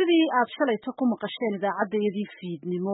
sidii aad shalayto ku maqasheen idaacaddeedii fiidnimo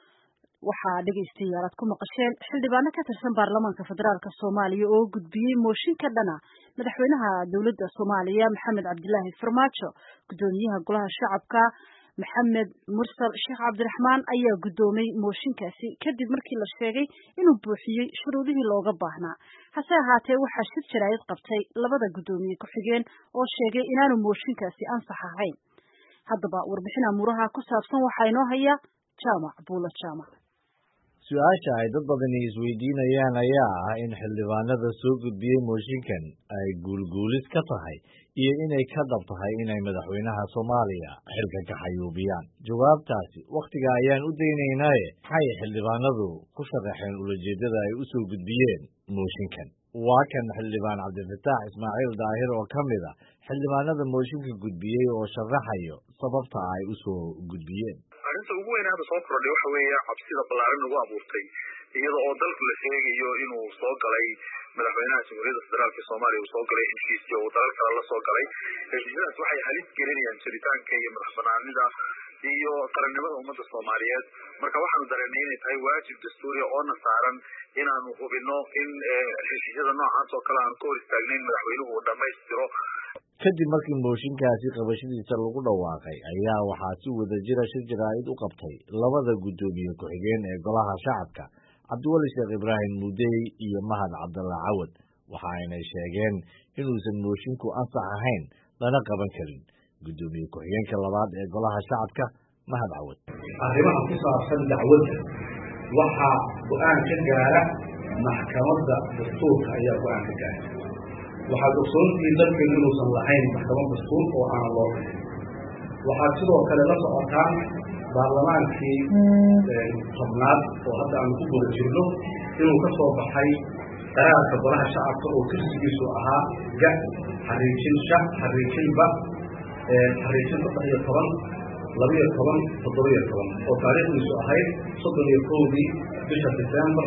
waxaa dhageystayaal aad ku maqasheen xildhibaano ka tirsan baarlamaanka federaalka Soomaaliya oo gudbiyay mooshin ka dhana madaxweynaha dawladda Soomaaliya Maxamed Cabdilaahi Farmaajo gudoomiyaha golaha shacabka Maxamed Mursal Sheekh Cabdiraxmaan ayaa gudoomay mooshinkaasi kadib markii la sheegay inuu buuxiyay shuruudihii looga baahnaa hase ahaatee waxaa shir jaraa'id qabtay labada gudoomiye ku xigeen oo sheegay inaanu mooshinkaasi ansax ahayn haddaba warbixin amuraha ku saabsan waxaa inoo haya Jaamac Buulo Jaamac su-aasha ay dad badani isweydiinayaan ayaa ah in xildhibaanada soo gudbiyey mooshinkan ay guulguulis ka tahay iyo inay ka dhab tahay inay madaxweynaha Soomaaliya xilka ka xayuubiyaan jawaabtaasi waqtiga ayaan u daynaynaaye maxay xildhibaanadu ku sharaxeen ulajeedada ay u soo gudbiyeen mooshinkan waa kan xildhibaan Cabdifataax Ismaaciil Daahir oo ka mid ah xildhibaanada mooshinka gudbiyey oo sharaxayo sababta ay u soo gudbiyeen arrinta ugu weyn hadda soo kordhay waxa weeye cabsida ballaaran ugu abuurtay iyada oo dalka la sheegayo inuu soo galay madaxweynaha jamhuuriyadda federaalka Soomaaliya uu soo galay heshiisyo oo dalal kale la soo galay heshiisyadaas waxay halis gelinayaan jiritaanka iyo madaxbanaanida iyo qarannimada ummadda Soomaaliyeed marka waxaanu dareennay inay tahay waajib dastuuri oo na saaran inaanu hubinno in heshiisyada noocaas oo kale aan ka hor istaagnayn madaxweynuhu uu dhammaystiro kadib markii mooshinkaasi qabashadiisa lagu dhawaaqay ayaa waxaa si wadajira shir jaraa'id u qabtay labada gudoomiye ku-xigeen ee golaha shacabka Cabdiwali Sheekh Ibraahim Mudey iyo Mahad Cabdalla Cawad waxa aynay sheegeen inuusan moshinku ansax ahayn lana qaban karin gudoomiye ku-xigeenka labaad ee golaha shacabka Mahad Cawad arrimaha ku saabsan dacwadda waxaa go'aan ka gaara maxkamadda dastuurka ayaa go'aan ka gaara waxaad ogsoontii dalkeenu inuusan lahayn maxkamad dastuur oo aan loo waxaad sidoo kale la socotaan baarlamaankii tobnaad oo hadda aanu ku guda jirno inuu ka soo baxay qaraarka golaha shacabka oo tirsigiisu ahaa ga xariijin sha xariijin ba xariijin 13 oo taariikhdiisu ahayd 31 bisha December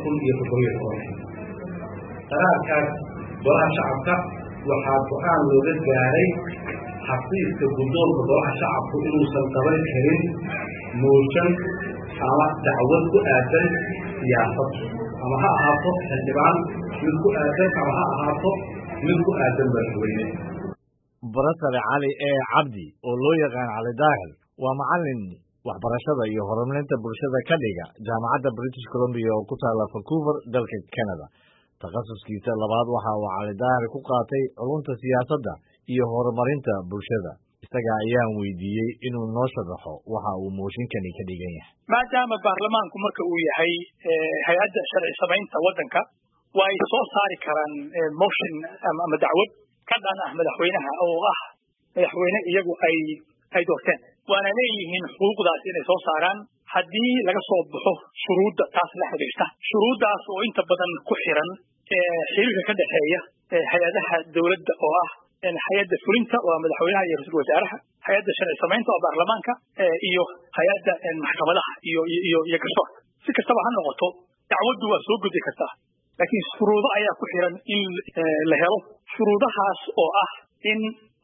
2017 qaraarkaas golaha shacabka waxaa go'aan looga gaaray xafiiska guddoonka golaha shacabku inuusan qaban karin mooshin ama dacwad ku aadan siyaasad ama ha ahaato xildhibaan mid ku aadan ama ha ahaato mid ku aadan madaxweyne Barasare Cali Cabdi oo loo yaqaan Cali Daahir waa macallin waxbarashada iyo horumarinta bulshada ka dhiga jaamacadda British Columbia oo ku taala Vancouver dalka Canada takhasuskiisa labaad waxa uu Cali Daahir ku qaatay culumta siyaasadda iyo horumarinta bulshada isaga ayaan weydiiyey inuu noo sharaxo waxa uu mooshinkani ka dhigan yahay maadaama baarlamaanku marka uu yahay hay'adda sharci samaynta waddanka waa ay soo saari karaan motion ama dacwad ka dhan ah madaxweynaha oo ah madaxweyne iyagu ay doorteen waana leeyihiin xuquuqdaas inay soo saaraan haddii laga soo baxo shuruudda taas la xiriirta shuruuddaas oo inta badan ku xiran xiriirka ka dhaxeeya hay'adaha dawladda oo ah hay'adda fulinta waa madaxweynaha iyo ra'iisul wasaaraha hay'adda sharci samaynta oo baarlamaanka iyo hay'adda maxkamadaha iyo garsoorka si kastaba ha noqoto dacwaddu waa soo gudbi kartaa laakiin shuruudo ayaa ku xiran in la helo shuruudahaas oo ah in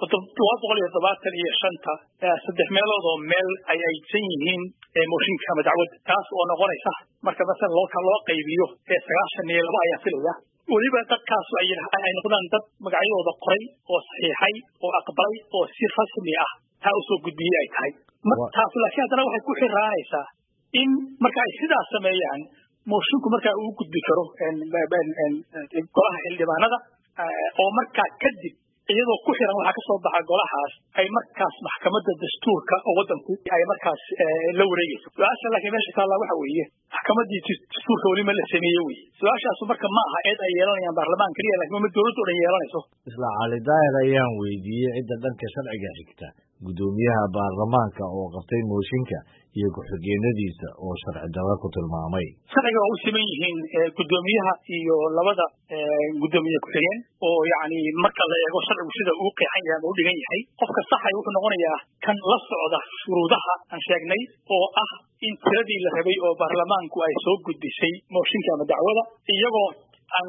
775 saddex meelood oo meel ay aysan yihiin mooshinka ama dacwad taas oo noqonaysa marka masalan loo qaybiyo 92 ayaa filaya waliba dadkaas ay noqdaan dad magacyadooda qoray oo saxiixay oo aqbalay oo si rasmi ah taa u soo gudbiyay ay tahay taas laakiin haddana waxay ku xiraanaysaa in marka ay sidaas sameeyaan moshinku marka uu gudbi karo golaha xildhibaanada oo markaa kadib iyadoo ku xiran waxa ka soo baxa golahaas ay markaas maxkamadda dastuurka oo waddanku ay markaas la wareegayso su-aasha laakiin meesha taalla waxa weeye maxkamaddii dastuurka weli ma la sameeyey wey su-aashaasu marka ma aha eed ay yeelanayaan baarlamaan keliya laakiin ma dowladda oo dhan yeelanayso isla Cali Daahir ayaan weydiiyey cidda dhanka sharciga xigta gudoomiyaha baarlamaanka oo qabtay mooshinka iyo ku-xigeenadiisa oo sharci darro ku tilmaamay sharciga waa u siman yihiin gudoomiyaha iyo labada gudoomiye ku-xigeen oo yacni marka la eego sharcigu sida uu qeexan yahay ama u dhigan yahay qofka saxay wuxuu noqonayaa kan la socda shuruudaha aan sheegnay oo ah in tiradii la rabay oo baarlamaanku ay soo gudbisay mooshinka ama dacwada iyagoo aan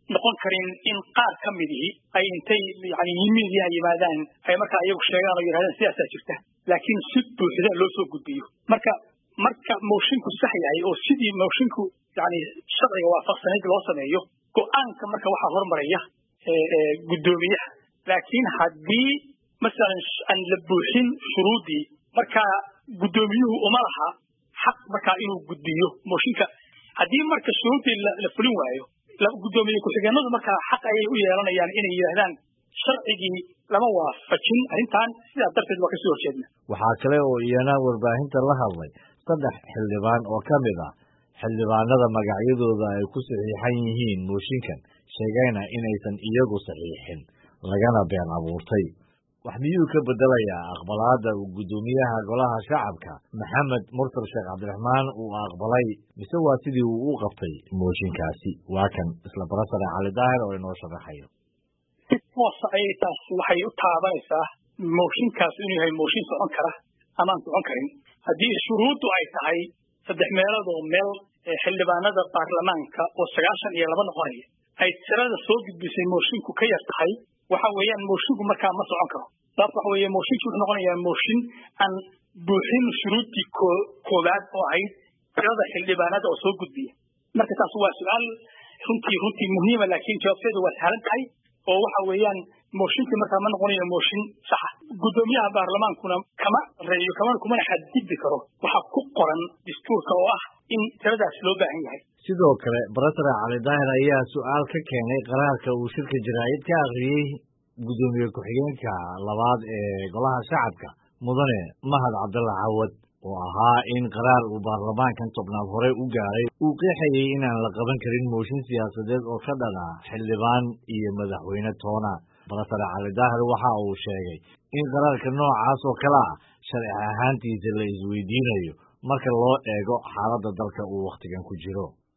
noqon karin in qaar ka midii ay intay yani yimidii ay yimaadaan ay markaa iyagu sheegaan oo yidhahdaan sidaasaa jirta laakiin si buuxda loo soo gudbiyo marka moshinku sax yahay oo sidii moshinku yani sharciga waafaqsanayd loo sameeyo go'aanka marka waxaa hormaraya guddoomiyaha laakiin haddii masalan aan la buuxin shuruudii marka guddoomiyuhu uma laha xaq markaa inuu gudbiyo mooshinka haddii marka shuruudii la fulin waayo guddoomiye ku-xigeenadu markaa xaq ayay u yeelanayaan inay yidhaahdaan sharcigii lama waafajin arrintan sidaa darteed waa kasoo horjeedna waxaa kale oo iyana warbaahinta la hadlay 3 xildhibaan oo ka mid ah xildhibaanada magacyadooda ay ku saxiixan yihiin mooshinkan sheegayna inaysan iyagu saxiixin lagana been abuurtay wax miyuu ka bedelayaa aqbalaada uu guddoomiyaha golaha shacabka maxamed mursal sheekh cabdiraxmaan uu aqbalay mise waa sidii uu u qabtay mooshinkaasi waa kan isla barasare cali daahir oo inoo sharaxayo hoos ayay taas waxay u taabanaysaa mooshinkaas inuu yahay mooshin socon kara ama aan socon karin haddii shuruuddu ay tahay 3 meelood oo meel xildhibaanada baarlamaanka oo 92 noqonaya ay tirada soo gudbisay moshinku ka yar tahay waxa weeyaan moshinku markaa ma socon karo sababta waxa weeye moshinku wuxuu noqonayaa mooshin aan buuxin shuruudii koowaad oo ahayd tirada xildhibaanada oo soo gudbiya marka taas waa su'aal runtii muhiima laakiin jawaabteedu waa sahlan tahay oo waxa weeyaan mooshinka markaa ma noqonayo mooshin sax ah guddoomiyaha baarlamaankuna kumana xadgudbi karo waxa ku qoran dastuurka oo ah in tiradaas loo baahan yahay sidoo kale barasare cali daahir ayaa su'aal ka keenay qaraarka uu shirka jaraa'id ka akhriyey guddoomiye ku-xigeenka labaad ee golaha shacabka mudane mahad cabdalla cawad oo ahaa in qaraar uu baarlamaankan tobnaad hore u gaaray uu qeexayay inaan la qaban karin mooshin siyaasadeed oo ka dhana xildhibaan iyo madaxweyne toona barasare cali daahir waxa uu sheegay in qaraarka noocaas oo kale ah sharci ahaantiisa la isweydiinayo marka loo eego xaaladda dalka uu wakhtigan ku jiro